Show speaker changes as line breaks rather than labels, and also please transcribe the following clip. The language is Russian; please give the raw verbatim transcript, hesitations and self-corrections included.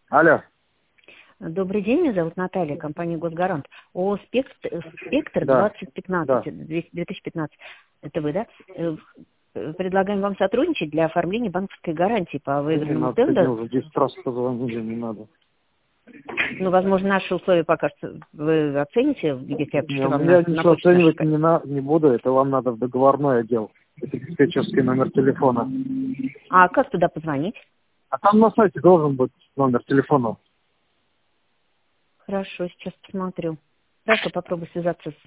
Алло.
Добрый день, меня зовут Наталья, компания «Госгарант». О «Спектр», «Спектр»
Да.
двадцать пятнадцать,
Да.
две тысячи пятнадцать, это вы, да? Э, Предлагаем вам сотрудничать для оформления банковской гарантии по
Не
выигранному
надо, мне
тендеру.
уже десять раз позвонили, не надо.
Ну, возможно, наши условия пока что вы оцените, если я
Не,
пришлю вам
я
на, на
ничего
почту наши...
оценивать не, на, не буду, это вам надо в договорной отдел. Это диспетчерский номер телефона.
А как туда позвонить?
А там на сайте должен быть номер телефона.
Хорошо, сейчас посмотрю. Хорошо, попробую связаться с